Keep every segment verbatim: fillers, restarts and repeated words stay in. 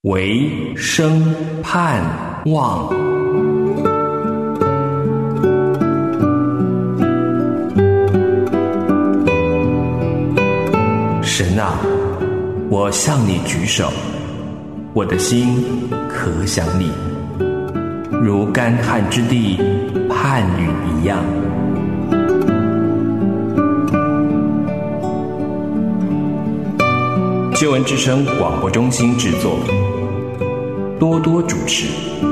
唯生盼望。神啊，我向你举手，我的心可想你，如干旱之地盼雨一样。救恩之声广播中心制作，多多主持。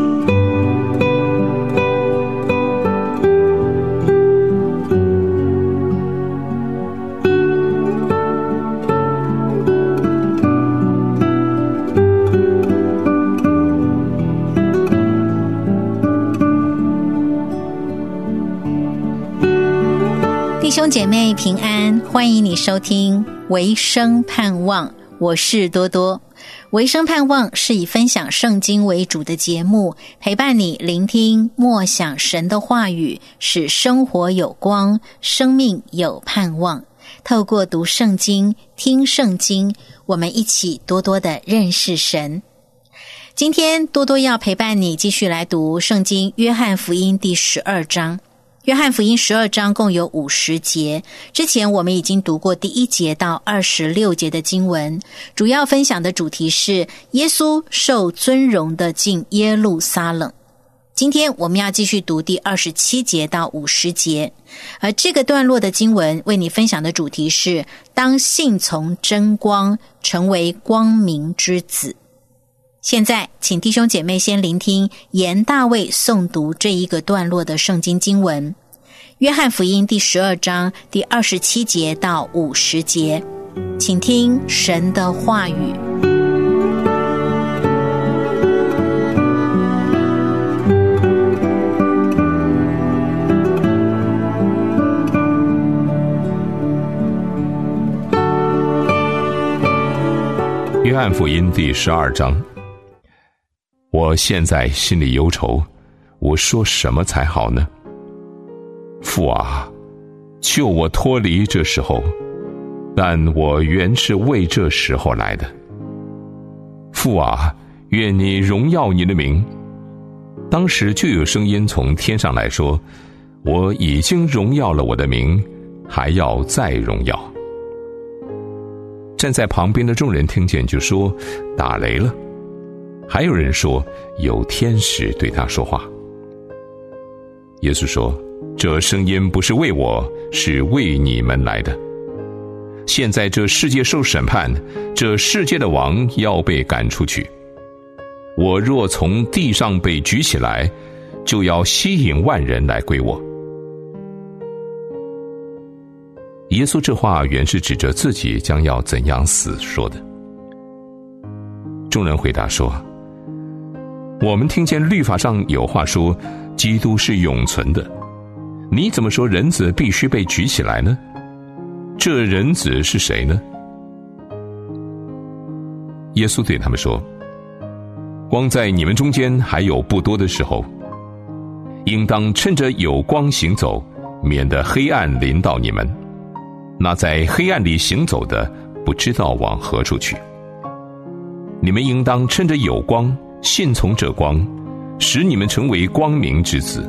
弟兄姐妹平安，欢迎你收听唯生盼望，我是多多。唯生盼望是以分享圣经为主的节目，陪伴你聆听默想神的话语，使生活有光，生命有盼望。透过读圣经、听圣经，我们一起多多的认识神。今天多多要陪伴你继续来读圣经约翰福音第十二章。约翰福音十二章共有五十节，之前我们已经读过第一节到二十六节的经文，主要分享的主题是耶稣受尊荣的进耶路撒冷。今天我们要继续读第二十七节到五十节，而这个段落的经文为你分享的主题是当信从真光，成为光明之子。现在请弟兄姐妹先聆听严大卫诵读这一个段落的圣经经文，约翰福音第十二章第二十七节到五十节，请听神的话语。 约翰福音第十二章。我现在心里忧愁，我说什么才好呢？父啊，救我脱离这时候，但我原是为这时候来的。父啊，愿你荣耀你的名。当时就有声音从天上来说，我已经荣耀了我的名，还要再荣耀。站在旁边的众人听见就说，打雷了。还有人说，有天使对他说话。耶稣说，这声音不是为我，是为你们来的。现在这世界受审判，这世界的王要被赶出去。我若从地上被举起来，就要吸引万人来归我。耶稣这话原是指着自己将要怎样死说的。众人回答说，我们听见律法上有话说，基督是永存的，你怎么说人子必须被举起来呢？这人子是谁呢？耶稣对他们说，光在你们中间还有不多的时候，应当趁着有光行走，免得黑暗临到你们。那在黑暗里行走的，不知道往何处去。你们应当趁着有光，信从这光，使你们成为光明之子。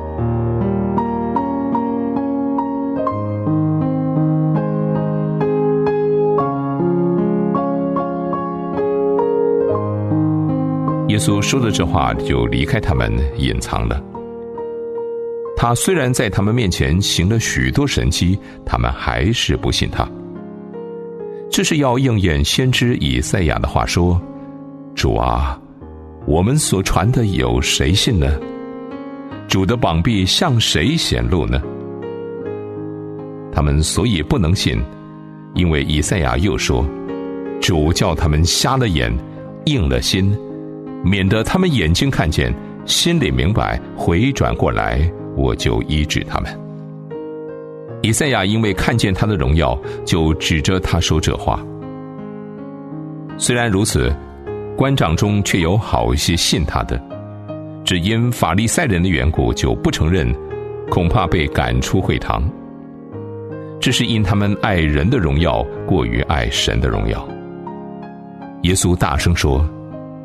耶稣说了这话，就离开他们，隐藏了。他虽然在他们面前行了许多神迹，他们还是不信他。这是要应验先知以赛亚的话说，主啊，我们所传的有谁信呢？主的膀臂向谁显露呢？他们所以不能信，因为以赛亚又说，主叫他们瞎了眼，硬了心，免得他们眼睛看见，心里明白，回转过来，我就医治他们。以赛亚因为看见他的荣耀，就指着他说这话。虽然如此，官长中却有好一些信他的，只因法利赛人的缘故就不承认，恐怕被赶出会堂。这是因他们爱人的荣耀过于爱神的荣耀。耶稣大声说，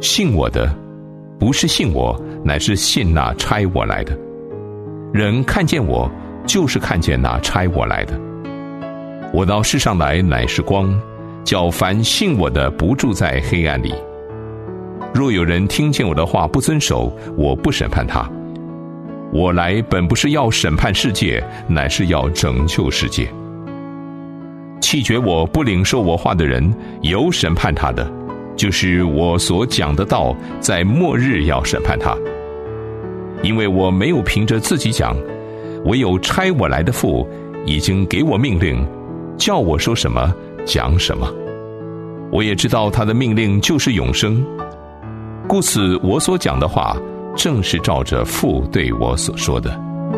信我的，不是信我，乃是信那差我来的。人看见我，就是看见那差我来的。我到世上来，乃是光，叫凡信我的不住在黑暗里。若有人听见我的话不遵守，我不审判他。我来本不是要审判世界，乃是要拯救世界。弃绝我不领受我话的人，有审判他的，就是我所讲的道，在末日要审判他。因为我没有凭着自己讲，唯有差我来的父已经给我命令，叫我说什么讲什么。我也知道他的命令就是永生，故此我所讲的话正是照着父对我所说的。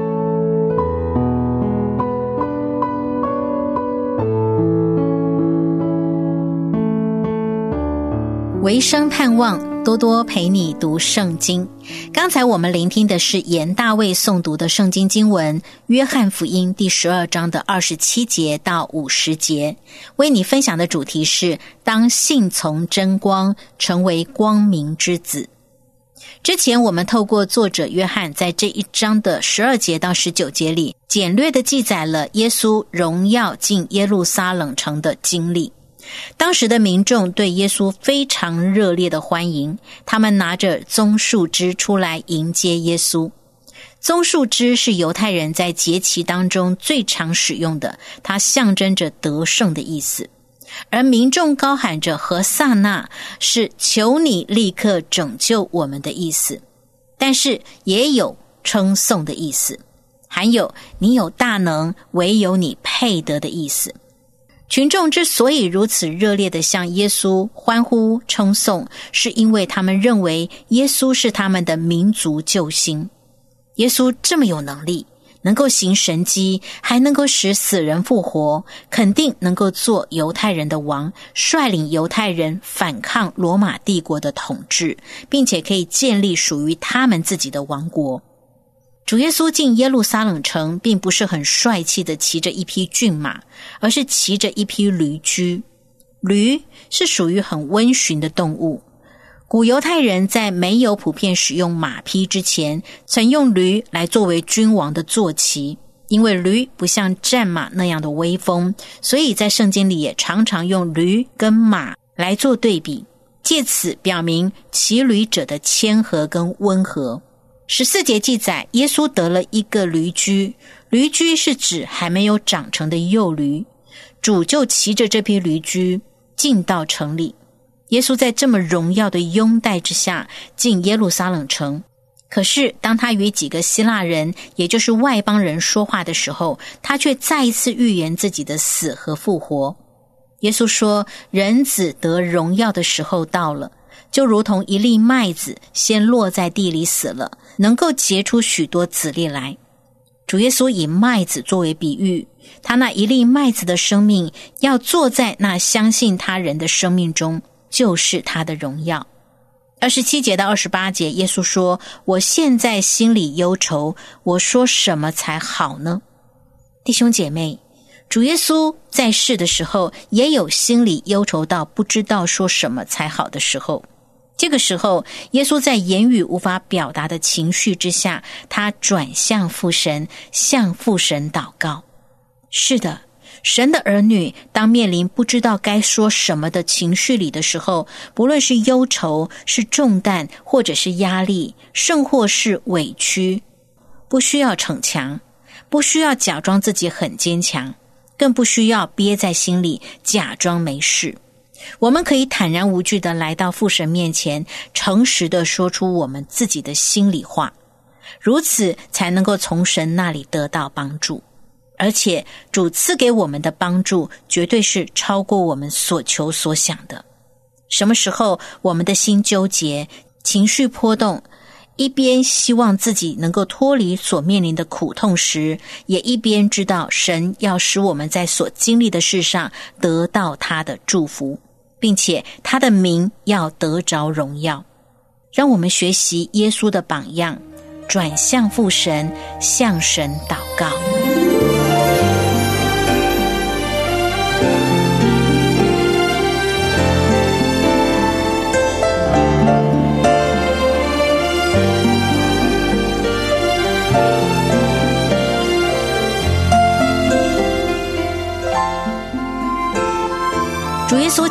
维生盼望，多多陪你读圣经。刚才我们聆听的是严大卫诵读的圣经经文，约翰福音第十二章的二十七节到五十节。为你分享的主题是当信从真光，成为光明之子。之前我们透过作者约翰在这一章的十二节到十九节里，简略的记载了耶稣荣耀进耶路撒冷城的经历。当时的民众对耶稣非常热烈的欢迎，他们拿着棕树枝出来迎接耶稣。棕树枝是犹太人在节期当中最常使用的，它象征着得胜的意思。而民众高喊着何撒那，是求你立刻拯救我们的意思，但是也有称颂的意思，还有你有大能，唯有你配得的意思。群众之所以如此热烈地向耶稣欢呼称颂，是因为他们认为耶稣是他们的民族救星。耶稣这么有能力，能够行神迹，还能够使死人复活，肯定能够做犹太人的王，率领犹太人反抗罗马帝国的统治，并且可以建立属于他们自己的王国。主耶稣进耶路撒冷城，并不是很帅气的骑着一匹骏马，而是骑着一匹驴驹。驴是属于很温驯的动物。古犹太人在没有普遍使用马匹之前，曾用驴来作为君王的坐骑。因为驴不像战马那样的威风，所以在圣经里也常常用驴跟马来做对比，借此表明骑驴者的谦和跟温和。十四节记载，耶稣得了一个驴驹，驴驹是指还没有长成的幼驴，主就骑着这匹驴驹进到城里。耶稣在这么荣耀的拥戴之下进耶路撒冷城，可是当他与几个希腊人，也就是外邦人说话的时候，他却再一次预言自己的死和复活。耶稣说，人子得荣耀的时候到了，就如同一粒麦子先落在地里死了，能够结出许多子粒来。主耶稣以麦子作为比喻，他那一粒麦子的生命要坐在那相信他人的生命中，就是他的荣耀。二十七节到二十八节，耶稣说，我现在心里忧愁，我说什么才好呢？弟兄姐妹，主耶稣在世的时候也有心里忧愁到不知道说什么才好的时候。这个时候，耶稣在言语无法表达的情绪之下，他转向父神，向父神祷告。是的，神的儿女当面临不知道该说什么的情绪里的时候，不论是忧愁，是重担，或者是压力，甚或是委屈，不需要逞强，不需要假装自己很坚强，更不需要憋在心里假装没事。我们可以坦然无惧地来到父神面前，诚实地说出我们自己的心里话，如此才能够从神那里得到帮助。而且主赐给我们的帮助绝对是超过我们所求所想的。什么时候我们的心纠结，情绪波动，一边希望自己能够脱离所面临的苦痛时，也一边知道神要使我们在所经历的事上得到他的祝福，并且他的名要得着荣耀。让我们学习耶稣的榜样，转向父神，向神祷告。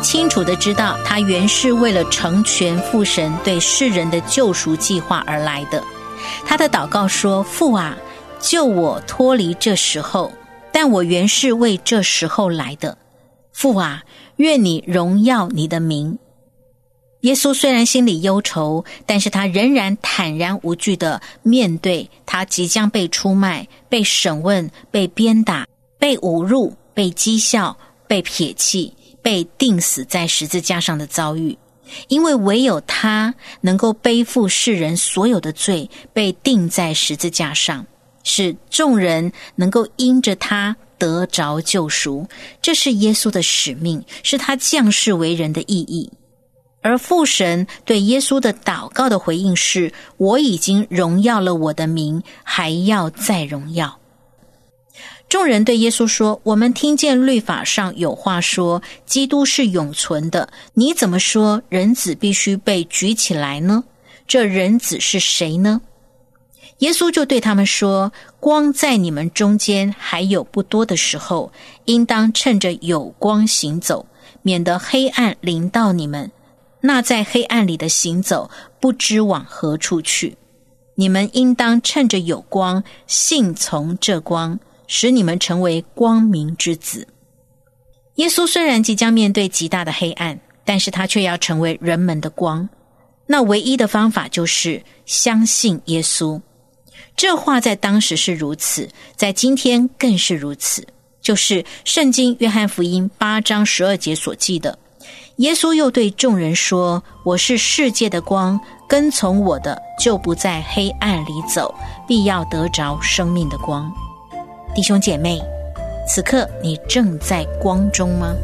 清楚地知道，他原是为了成全父神对世人的救赎计划而来的。他的祷告说：父啊，救我脱离这时候，但我原是为这时候来的。父啊，愿你荣耀你的名。耶稣虽然心里忧愁，但是他仍然坦然无惧地面对他即将被出卖、被审问、被鞭打、被侮辱、被讥笑、被撇弃、被钉死在十字架上的遭遇。因为唯有他能够背负世人所有的罪，被钉在十字架上，使众人能够因着他得着救赎。这是耶稣的使命，是他降世为人的意义。而父神对耶稣的祷告的回应是：我已经荣耀了我的名，还要再荣耀。众人对耶稣说：我们听见律法上有话说，基督是永存的，你怎么说人子必须被举起来呢？这人子是谁呢？耶稣就对他们说：光在你们中间还有不多的时候，应当趁着有光行走，免得黑暗临到你们。那在黑暗里的行走，不知往何处去。你们应当趁着有光，信从这光，使你们成为光明之子。耶稣虽然即将面对极大的黑暗，但是他却要成为人们的光。那唯一的方法就是相信耶稣。这话在当时是如此，在今天更是如此，就是圣经约翰福音八章十二节所记的。耶稣又对众人说：我是世界的光，跟从我的就不在黑暗里走，必要得着生命的光。弟兄姐妹，此刻你正在光中吗？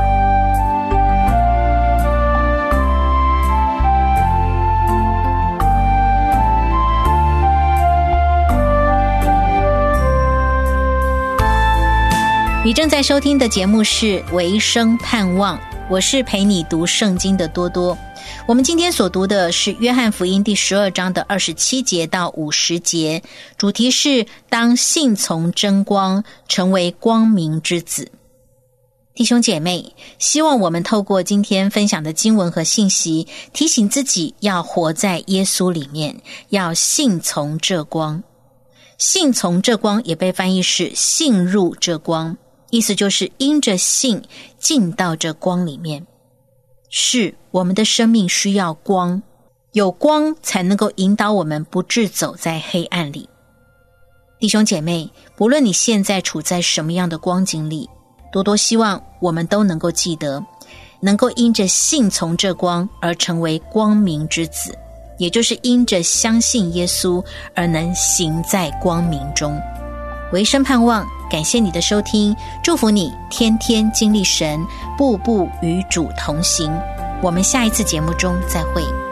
你正在收听的节目是维生盼望，我是陪你读圣经的多多。我们今天所读的是约翰福音第十二章的二十七节到五十节，主题是当信从真光，成为光明之子。弟兄姐妹，希望我们透过今天分享的经文和信息，提醒自己要活在耶稣里面，要信从这光。信从这光也被翻译是信入这光，意思就是因着信进到这光里面。是，我们的生命需要光，有光才能够引导我们不致走在黑暗里。弟兄姐妹，不论你现在处在什么样的光景里，多多希望我们都能够记得，能够因着信从这光而成为光明之子，也就是因着相信耶稣而能行在光明中。维生盼望，感谢你的收听，祝福你天天经历神，步步与主同行。我们下一次节目中再会。